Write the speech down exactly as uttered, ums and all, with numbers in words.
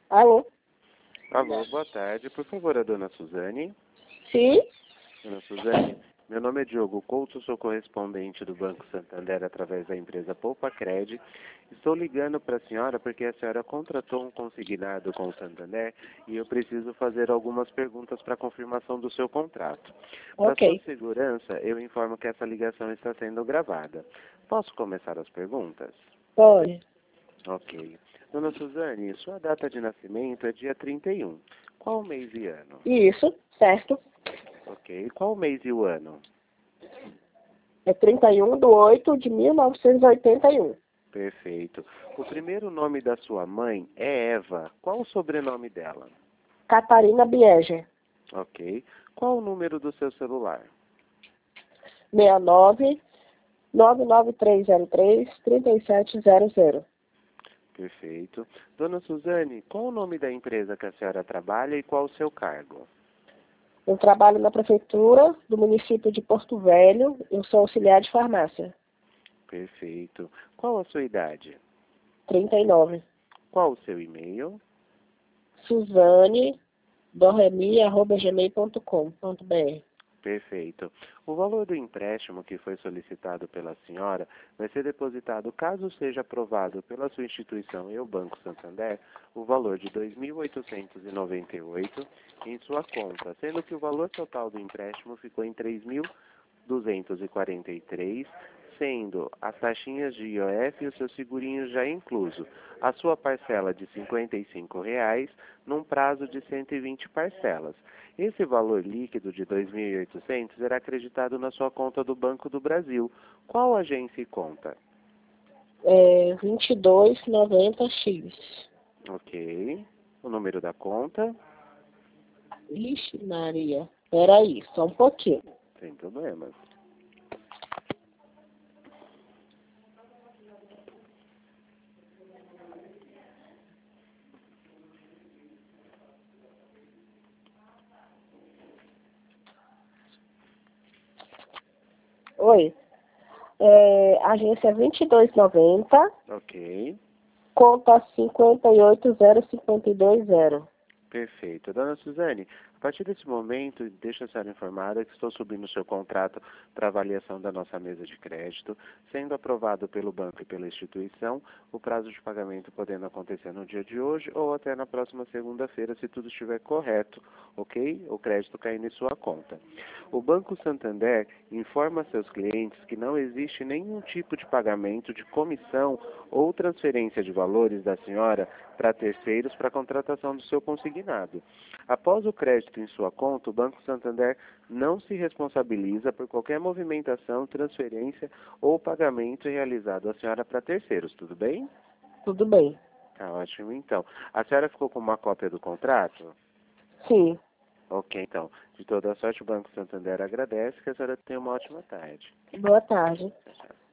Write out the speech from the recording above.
Alô? Alô, boa tarde. Por favor, a dona Suzane. Sim? Dona Suzane, meu nome é Diogo Couto, sou correspondente do Banco Santander através da empresa Poupa Cred. Estou ligando para a senhora porque a senhora contratou um consignado com o Santander e eu preciso fazer algumas perguntas para confirmação do seu contrato. Para sua Ok. segurança, eu informo que essa ligação está sendo gravada. Posso começar as perguntas? Pode. Ok. Dona Suzane, sua data de nascimento é dia trinta e um. Qual mês e ano? Isso, certo. Ok. Qual mês e o ano? É trinta e um de oito de mil novecentos e oitenta e um. Perfeito. O primeiro nome da sua mãe é Eva. Qual o sobrenome dela? Catarina Bieger. Ok. Qual o número do seu celular? seis nove, nove nove três zero três, três sete zero zero. Perfeito. Dona Suzane, qual o nome da empresa que a senhora trabalha e qual o seu cargo? Eu trabalho na prefeitura do município de Porto Velho. Eu sou auxiliar de farmácia. Perfeito. Qual a sua idade? trinta e nove. Qual o seu e-mail? Suzane doremi arroba gmail ponto com ponto br. Perfeito. O valor do empréstimo que foi solicitado pela senhora vai ser depositado, caso seja aprovado pela sua instituição e o Banco Santander, o valor de dois mil oitocentos e noventa e oito em sua conta, sendo que o valor total do empréstimo ficou em três mil duzentos e quarenta e três, sendo as taxinhas de I O F e os seus segurinhos já incluso. A sua parcela de cinquenta e cinco reais num prazo de cento e vinte parcelas. Esse valor líquido de dois mil e oitocentos será acreditado na sua conta do Banco do Brasil. Qual agência e conta? É vinte e dois noventa X. Ok. O número da conta? Ixi, Maria. Peraí, só um pouquinho. Sem problemas. Oi. É, agência vinte e dois noventa, Ok. conta cinquenta e oito zero cinquenta e dois zero. Perfeito. Dona Suzane, a partir desse momento, deixa a senhora informada que estou subindo o seu contrato para avaliação da nossa mesa de crédito, sendo aprovado pelo banco e pela instituição, o prazo de pagamento podendo acontecer no dia de hoje ou até na próxima segunda-feira, se tudo estiver correto, ok? O crédito caindo em sua conta. O Banco Santander informa seus clientes que não existe nenhum tipo de pagamento de comissão ou transferência de valores da senhora para terceiros para a contratação do seu consignado. Após o crédito em sua conta, o Banco Santander não se responsabiliza por qualquer movimentação, transferência ou pagamento realizado à senhora para terceiros, tudo bem? Tudo bem. Tá ótimo, então. A senhora ficou com uma cópia do contrato? Sim. Ok, então. De toda a sorte, o Banco Santander agradece, que a senhora tenha uma ótima tarde. Boa tarde. Tchau, tchau.